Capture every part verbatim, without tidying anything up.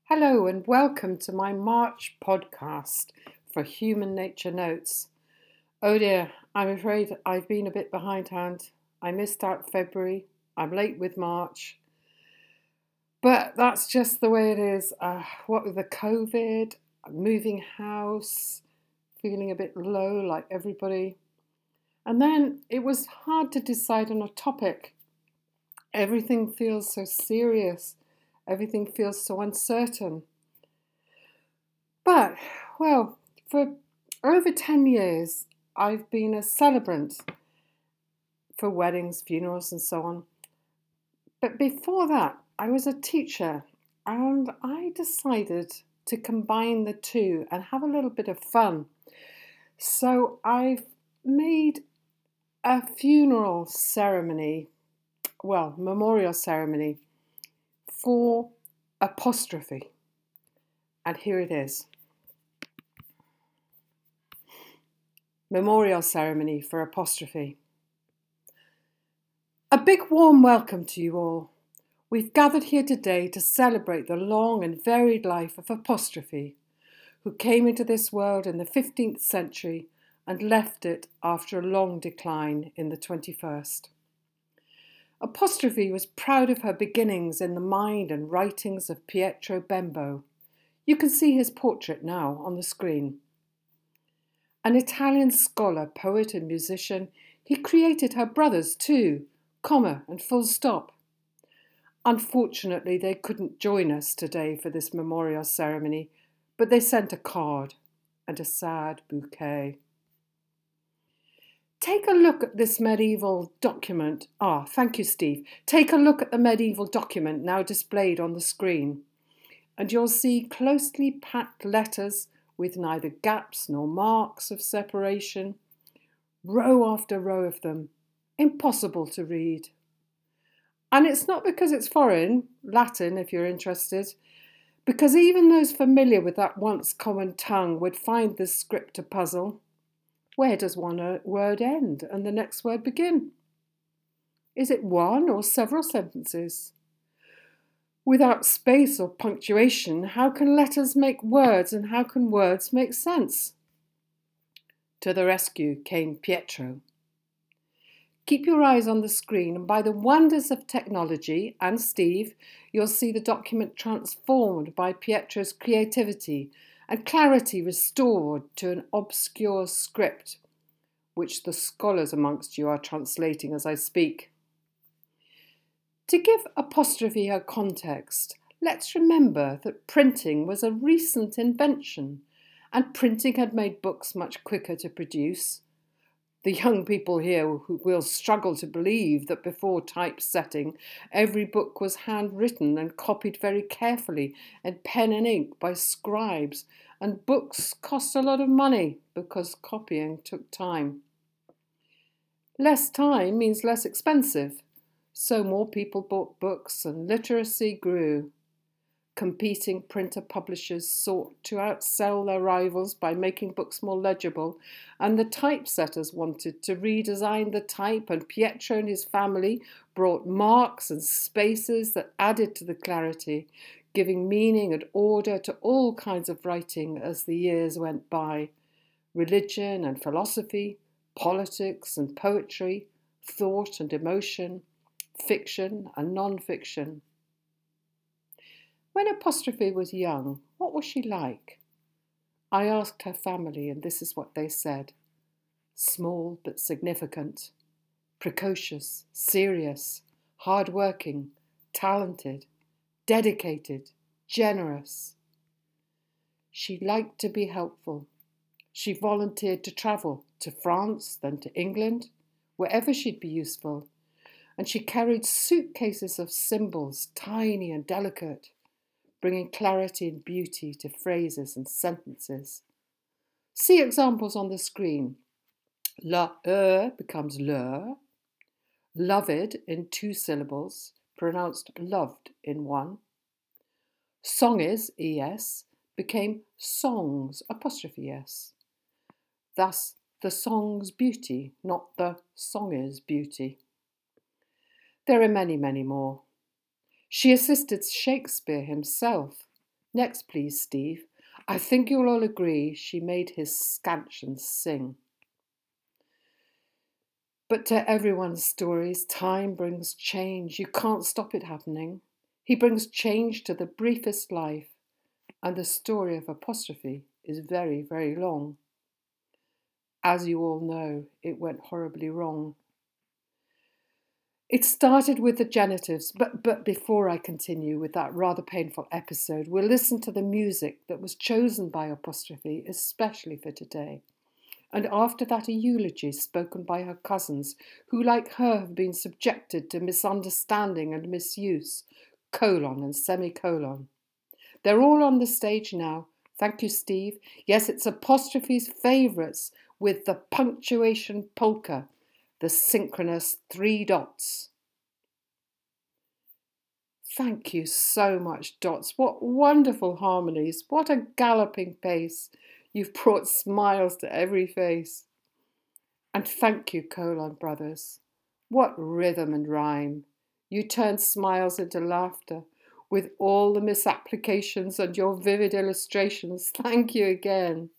Hello and welcome to my March podcast for Human Nature Notes. Oh dear, I'm afraid I've been a bit behindhand. I missed out February. I'm late with March. But that's just the way it is. Uh, what with the COVID, moving house, feeling a bit low like everybody. And then it was hard to decide on a topic. Everything feels so serious. Everything feels so uncertain. But, well, for over ten years, I've been a celebrant for weddings, funerals, and so on. But before that, I was a teacher, and I decided to combine the two and have a little bit of fun. So I've made a funeral ceremony, well, memorial ceremony for apostrophe. And here it is. Memorial ceremony for apostrophe. A big warm welcome to you all. We've gathered here today to celebrate the long and varied life of apostrophe, who came into this world in the fifteenth century and left it after a long decline in the twenty-first. Apostrophe was proud of her beginnings in the mind and writings of Pietro Bembo. You can see his portrait now on the screen. An Italian scholar, poet and musician, he created her brothers too, comma and full stop. Unfortunately, they couldn't join us today for this memorial ceremony, but they sent a card and a sad bouquet. Take a look at this medieval document. Ah, thank you, Steve. Take a look at the medieval document now displayed on the screen, and you'll see closely packed letters with neither gaps nor marks of separation, row after row of them, impossible to read. And it's not because it's foreign, Latin if you're interested, because even those familiar with that once common tongue would find this script a puzzle. Where does one word end and the next word begin? Is it one or several sentences? Without space or punctuation, how can letters make words and how can words make sense? To the rescue came Pietro. Keep your eyes on the screen, and by the wonders of technology and Steve, you'll see the document transformed by Pietro's creativity and clarity restored to an obscure script, which the scholars amongst you are translating as I speak. To give apostrophe her context, let's remember that printing was a recent invention, and printing had made books much quicker to produce. The young people here will struggle to believe that before typesetting, every book was handwritten and copied very carefully in pen and ink by scribes, and books cost a lot of money because copying took time. Less time means less expensive. So more people bought books and literacy grew. Competing printer publishers sought to outsell their rivals by making books more legible, and the typesetters wanted to redesign the type, and Pietro and his family brought marks and spaces that added to the clarity, giving meaning and order to all kinds of writing as the years went by. Religion and philosophy, politics and poetry, thought and emotion, fiction and non-fiction. When Apostrophe was young, what was she like? I asked her family, and this is what they said. Small but significant, precocious, serious, hard-working, talented, dedicated, generous. She liked to be helpful. She volunteered to travel to France, then to England, wherever she'd be useful. And she carried suitcases of symbols, tiny and delicate, bringing clarity and beauty to phrases and sentences. See examples on the screen. La e becomes le. Loved in two syllables, pronounced loved in one. Songes, es, became songs, apostrophe s. Thus, the song's beauty, not the songer's beauty. There are many, many more. She assisted Shakespeare himself, Next, please, Steve. I think you'll all agree she made his scansions sing. But to everyone's stories, time brings change. You can't stop it happening. He brings change to the briefest life, and the story of Apostrophe is very, very long. As you all know, it went horribly wrong. It started with the genitives, but, but before I continue with that rather painful episode, we'll listen to the music that was chosen by Apostrophe, especially for today. And after that, a eulogy spoken by her cousins, who, like her, have been subjected to misunderstanding and misuse, colon and semicolon. They're all on the stage now. Thank you, Steve. Yes, it's Apostrophe's favourites with the punctuation polka, the synchronous three dots. Thank you so much, Dots. What wonderful harmonies. What a galloping pace. You've brought smiles to every face. And thank you, Colon Brothers. What rhythm and rhyme. You turned smiles into laughter with all the misapplications and your vivid illustrations. Thank you again.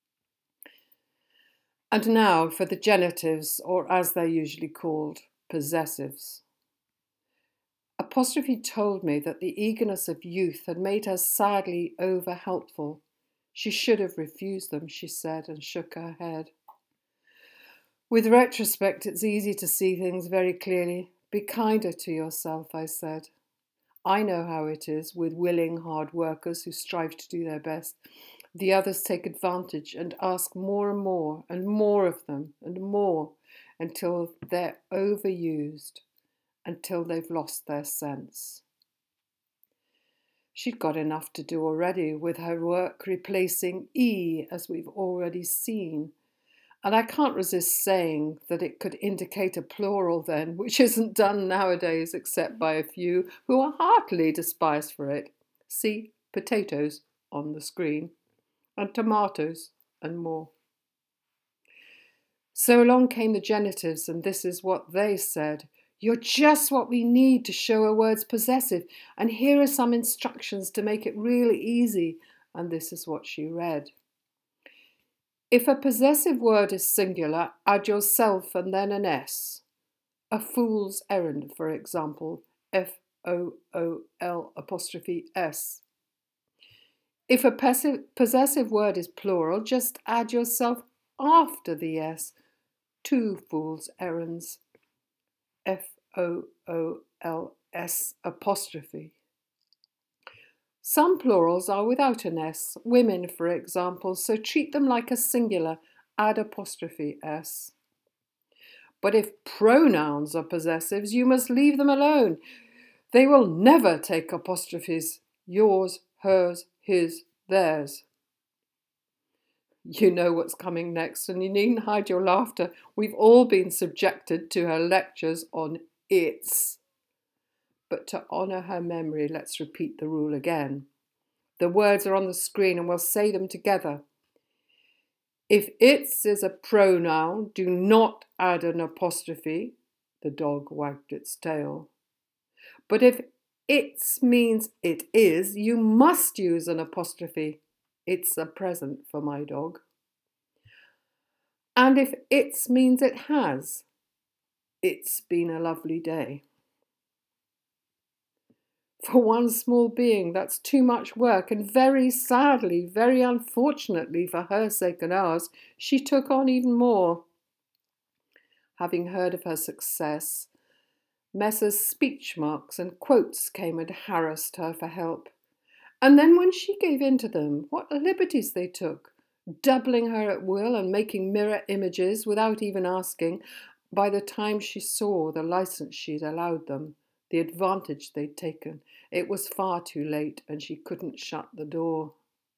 And now for the genitives, or as they're usually called, possessives. Apostrophe told me that the eagerness of youth had made her sadly over-helpful. She should have refused them, she said, and shook her head. With retrospect, it's easy to see things very clearly. Be kinder to yourself, I said. I know how it is with willing, hard workers who strive to do their best. The others take advantage and ask more and more and more of them and more until they're overused, until they've lost their sense. She'd got enough to do already with her work replacing E, as we've already seen. And I can't resist saying that it could indicate a plural then, which isn't done nowadays except by a few who are heartily despised for it. See potatoes on the screen, and tomatoes, and more. So along came the genitives, and this is what they said. You're just what we need to show a word's possessive, and here are some instructions to make it really easy. And this is what she read. If a possessive word is singular, add yourself and then an S. A fool's errand, for example, F O O L apostrophe S. If a possessive word is plural, just add yourself after the S. Two fool's errands, F O O L S apostrophe. Some plurals are without an S, women, for example, so treat them like a singular, add apostrophe S. But if pronouns are possessives, you must leave them alone. They will never take apostrophes, yours, hers, his, theirs. You know what's coming next, and you needn't hide your laughter. We've all been subjected to her lectures on its. But to honour her memory, let's repeat the rule again. The words are on the screen and we'll say them together. If its is a pronoun, do not add an apostrophe. The dog wagged its tail. But if its means it is, you must use an apostrophe. It's a present for my dog. And if its means it has, it's been a lovely day. For one small being, that's too much work, and very sadly, very unfortunately for her sake and ours, she took on even more. Having heard of her success, Messrs. Speech Marks and Quotes came and harassed her for help. And then when she gave in to them, what liberties they took, doubling her at will and making mirror images without even asking. By the time she saw the license she'd allowed them, the advantage they'd taken, it was far too late and she couldn't shut the door.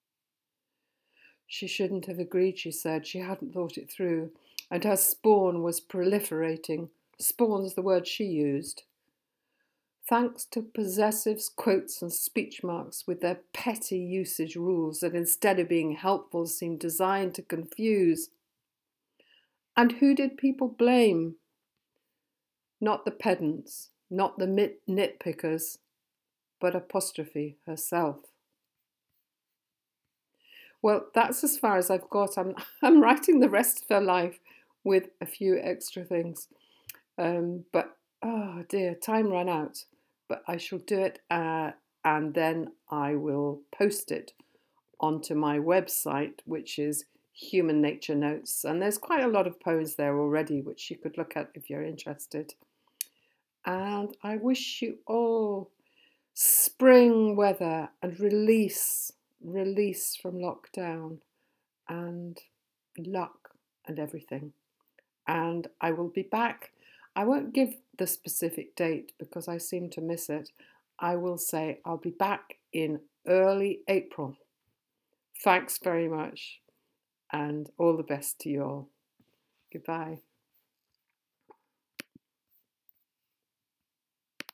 She shouldn't have agreed, she said. She hadn't thought it through. And her spawn was proliferating. Spawn's the word she used. Thanks to possessives, quotes and speech marks with their petty usage rules that instead of being helpful seemed designed to confuse. And who did people blame? Not the pedants, not the nitpickers, but apostrophe herself. Well, that's as far as I've got. I'm I'm writing the rest of her life with a few extra things. Um, but oh dear, time ran out. But I shall do it, uh, and then I will post it onto my website, which is Human Nature Notes. And there's quite a lot of poems there already, which you could look at if you're interested. And I wish you all spring weather and release, release from lockdown and luck and everything. And I will be back. I won't give the specific date because I seem to miss it. I will say I'll be back in early April. Thanks very much and all the best to you all. Goodbye.